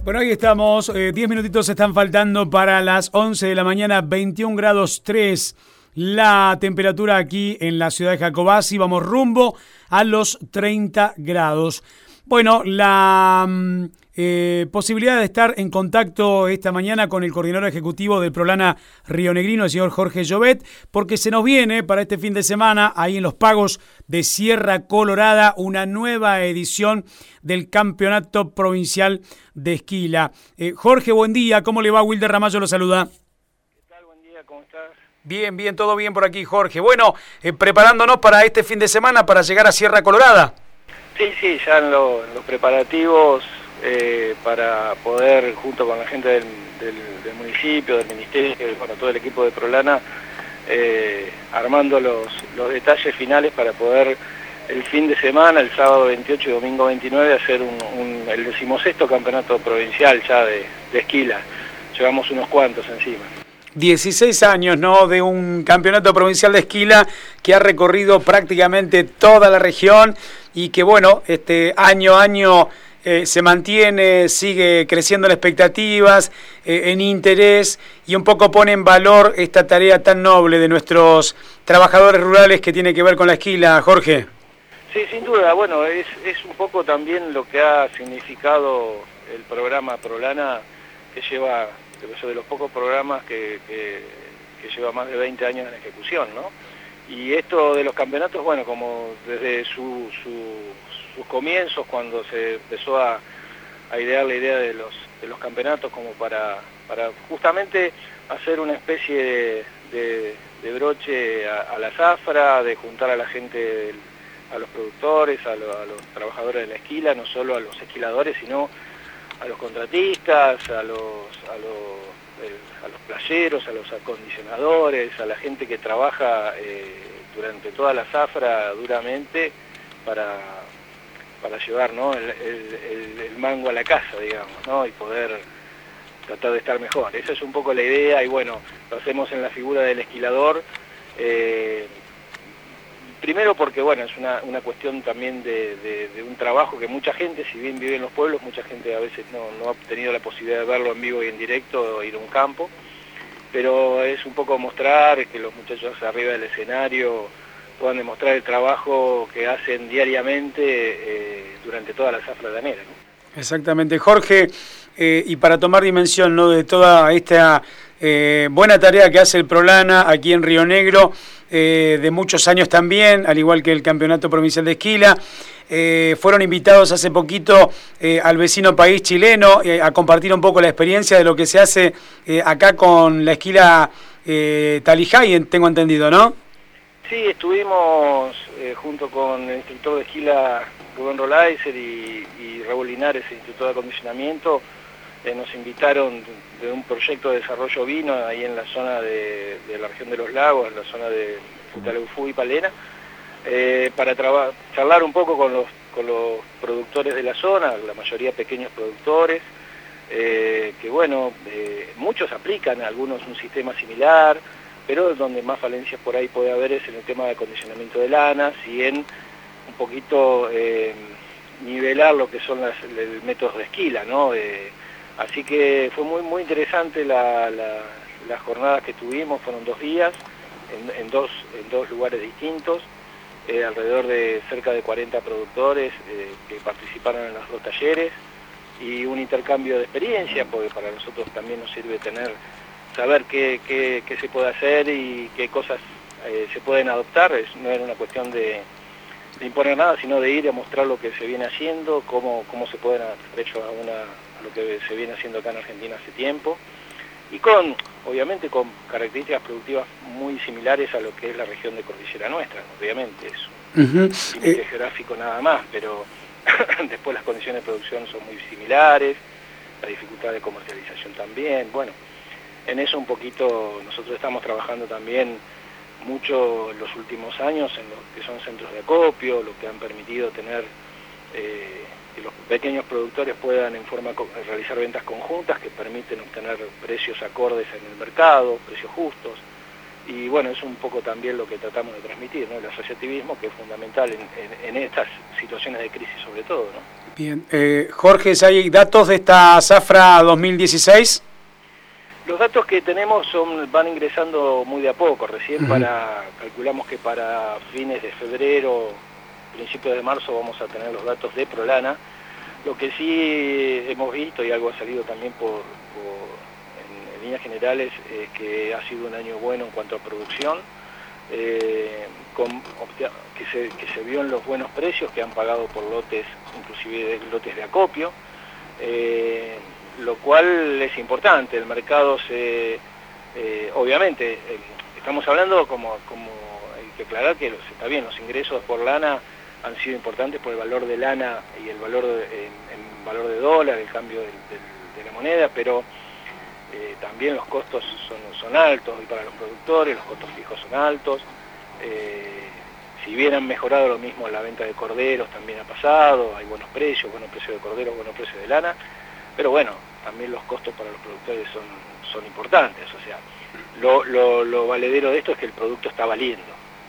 Bueno, ahí estamos, 10 minutitos están faltando para las 11 de la mañana, 21 grados 3 la temperatura aquí en la ciudad de Jacobasi, vamos rumbo a los 30 grados. Bueno, la posibilidad de estar en contacto esta mañana con el coordinador ejecutivo del Prolana Rionegrino, el señor Jorge Llobet, porque se nos viene para este fin de semana, ahí en los pagos de Sierra Colorada, una nueva edición del Campeonato Provincial de Esquila. Jorge, buen día, ¿cómo le va? Wilder Ramallo lo saluda. ¿Qué tal? Buen día, ¿cómo estás? Bien, todo bien por aquí, Jorge. Bueno, preparándonos para este fin de semana para llegar a Sierra Colorada. Sí, ya en los preparativos para poder, junto con la gente del municipio, del ministerio, bueno, todo el equipo de Prolana, armando los detalles finales para poder el fin de semana, el sábado 28 y domingo 29, hacer el 16º campeonato provincial ya de Esquila. Llevamos unos cuantos encima. 16 años, ¿no?, de un campeonato provincial de Esquila que ha recorrido prácticamente toda la región y que, bueno, año a año se mantiene, sigue creciendo en expectativas, en interés y un poco pone en valor esta tarea tan noble de nuestros trabajadores rurales que tiene que ver con la Esquila, Jorge. Sí, sin duda, bueno, es un poco también lo que ha significado el programa Prolana, que lleva, de los pocos programas que lleva más de 20 años en ejecución, ¿no? Y esto de los campeonatos, bueno, como desde sus comienzos, cuando se empezó a idear la idea de los campeonatos como para justamente hacer una especie de broche a la zafra, de juntar a la gente, a los productores, a los trabajadores de la esquila, no solo a los esquiladores, sino a los contratistas, a los playeros, a los acondicionadores, a la gente que trabaja durante toda la zafra duramente para llevar, ¿no?, el mango a la casa, digamos, ¿no?, y poder tratar de estar mejor. Esa es un poco la idea y bueno, lo hacemos en la figura del esquilador. Primero porque, bueno, es una cuestión también de un trabajo que mucha gente, si bien vive en los pueblos, mucha gente a veces no ha tenido la posibilidad de verlo en vivo y en directo, o ir a un campo, pero es un poco mostrar que los muchachos arriba del escenario puedan demostrar el trabajo que hacen diariamente durante toda la zafra llanera, ¿no? Exactamente, Jorge, y para tomar dimensión, ¿no?, de toda esta buena tarea que hace el Prolana aquí en Río Negro, de muchos años también, al igual que el Campeonato Provincial de Esquila, fueron invitados hace poquito al vecino país chileno a compartir un poco la experiencia de lo que se hace acá con la esquila Talijay, tengo entendido, ¿no? Sí, estuvimos junto con el instructor de esquila Rubén Rolaiser y Raúl Linares, el instructor de acondicionamiento. Nos invitaron de un proyecto de desarrollo vino ahí en la zona de la región de los lagos, en la zona de Futaleufú y Palena, para charlar un poco con los productores de la zona, la mayoría pequeños productores, que bueno, muchos aplican, algunos un sistema similar, pero donde más falencias por ahí puede haber es en el tema de acondicionamiento de lanas y en un poquito nivelar lo que son el método de esquila, ¿no? Así que fue muy interesante las jornadas que tuvimos, fueron 2 días, en dos lugares distintos, alrededor de cerca de 40 productores que participaron en los 2 talleres, y un intercambio de experiencia, porque para nosotros también nos sirve saber qué se puede hacer y qué cosas se pueden adoptar. No era una cuestión de imponer nada, sino de ir a mostrar lo que se viene haciendo, cómo se pueden hacer hecho a lo que se viene haciendo acá en Argentina hace tiempo, y obviamente con características productivas muy similares a lo que es la región de Cordillera Nuestra, obviamente es un límite geográfico nada más, pero después las condiciones de producción son muy similares, la dificultad de comercialización también. Bueno, en eso un poquito nosotros estamos trabajando también mucho en los últimos años en lo que son centros de acopio, lo que han permitido tener que los pequeños productores puedan realizar ventas conjuntas que permiten obtener precios acordes en el mercado, precios justos. y bueno, es un poco también lo que tratamos de transmitir, ¿no? El asociativismo, que es fundamental en estas situaciones de crisis sobre todo, ¿no? Bien, Jorge, ¿hay datos de esta Zafra 2016? Los datos que tenemos van ingresando muy de a poco, recién calculamos que para fines de febrero, principios de marzo vamos a tener los datos de Prolana. Lo que sí hemos visto, y algo ha salido también en líneas generales, es que ha sido un año bueno en cuanto a producción, que se vio en los buenos precios que han pagado por lotes, inclusive lotes de acopio, lo cual es importante. El mercado obviamente, estamos hablando como hay que aclarar que está bien, los ingresos por lana han sido importantes por el valor de lana y el valor en valor de dólar, el cambio de la moneda, pero también los costos son altos, y para los productores los costos fijos son altos. Si bien han mejorado lo mismo la venta de corderos, también ha pasado, hay buenos precios de corderos, buenos precios de lana, pero bueno, también los costos para los productores son importantes. O sea, lo valedero de esto es que el producto está valiendo,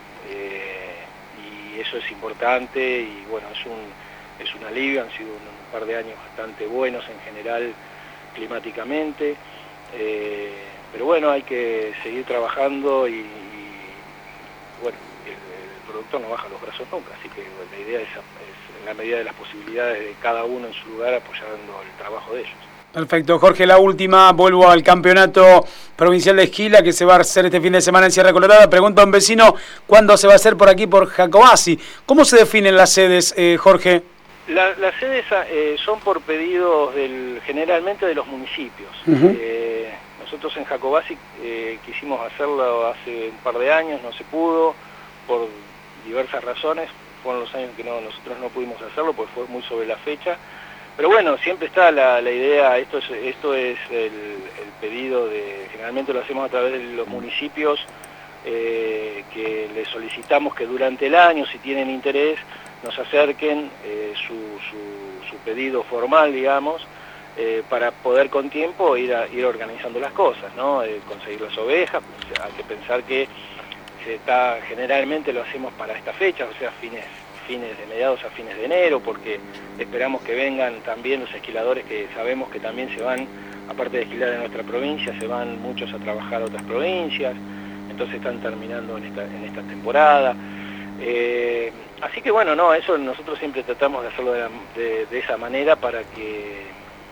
y eso es importante, y bueno, es un alivio. Han sido un par de años bastante buenos en general climáticamente, pero bueno, hay que seguir trabajando, y bueno, el productor no baja los brazos nunca, así que bueno, la idea es en la medida de las posibilidades de cada uno en su lugar, apoyando el trabajo de ellos. Perfecto, Jorge, la última, vuelvo al campeonato provincial de esquila que se va a hacer este fin de semana en Sierra Colorada. Pregunta a un vecino, ¿cuándo se va a hacer por aquí, por Jacobasi? ¿Cómo se definen las sedes, Jorge? Las sedes son por pedidos generalmente de los municipios. Nosotros en Jacobasi quisimos hacerlo hace un par de años, no se pudo, por diversas razones. Fueron los años que nosotros no pudimos hacerlo, porque fue muy sobre la fecha. Pero bueno, siempre está la idea. Esto es el pedido generalmente lo hacemos a través de los municipios, que les solicitamos que durante el año, si tienen interés, nos acerquen su pedido formal, digamos, para poder con tiempo ir organizando las cosas, ¿no? Conseguir las ovejas. Pues, hay que pensar que generalmente lo hacemos para esta fecha, o sea, de mediados a fines de enero, porque esperamos que vengan también los esquiladores, que sabemos que también se van, aparte de esquilar en nuestra provincia, se van muchos a trabajar a otras provincias, entonces están terminando en esta temporada. Así que bueno, no, eso nosotros siempre tratamos de hacerlo de esa manera, para que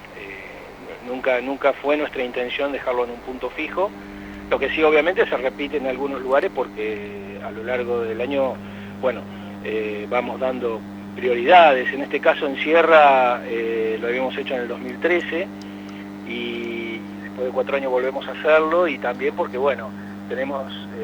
nunca fue nuestra intención dejarlo en un punto fijo. Lo que sí, obviamente, se repite en algunos lugares, porque a lo largo del año, bueno, vamos dando prioridades. En este caso en Sierra lo habíamos hecho en el 2013, y después de 4 años volvemos a hacerlo, y también porque bueno, tenemos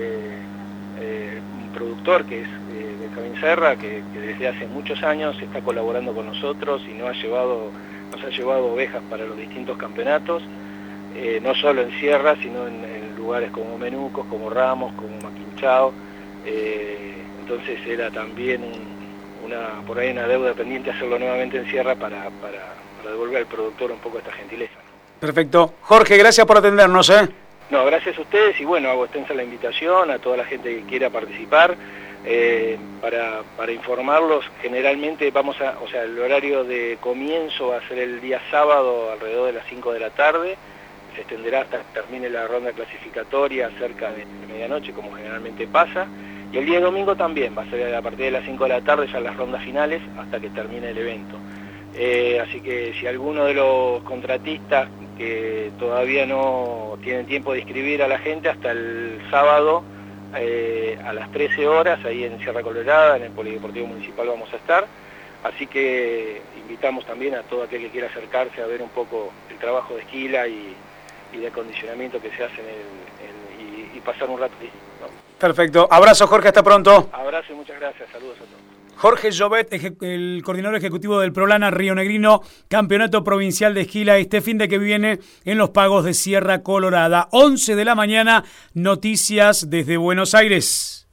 un productor que es Benjamín Serra, que desde hace muchos años está colaborando con nosotros y nos ha llevado ovejas para los distintos campeonatos, no solo en Sierra, sino en lugares como Menucos, como Ramos, como Maquinchao. Entonces era también por ahí una deuda pendiente hacerlo nuevamente en Sierra, para devolver al productor un poco esta gentileza. Perfecto. Jorge, gracias por atendernos, No, gracias a ustedes, y bueno, hago extensa la invitación a toda la gente que quiera participar, para informarlos. Generalmente el horario de comienzo va a ser el día sábado alrededor de las 5 de la tarde, se extenderá hasta que termine la ronda clasificatoria cerca de medianoche, como generalmente pasa. Y el día domingo también va a ser a partir de las 5 de la tarde, ya las rondas finales, hasta que termine el evento. Así que si alguno de los contratistas que todavía no tienen tiempo de inscribir a la gente, hasta el sábado a las 13 horas, ahí en Sierra Colorada, en el Polideportivo Municipal vamos a estar. Así que invitamos también a todo aquel que quiera acercarse a ver un poco el trabajo de esquila y de acondicionamiento que se hace y pasar un rato distinto, ¿no? Perfecto. Abrazo, Jorge, hasta pronto. Abrazo y muchas gracias. Saludos a todos. Jorge Llobet, el coordinador ejecutivo del Prolana Río Negrino, campeonato provincial de esquila este fin de que viene en los pagos de Sierra Colorada. 11 de la mañana, noticias desde Buenos Aires.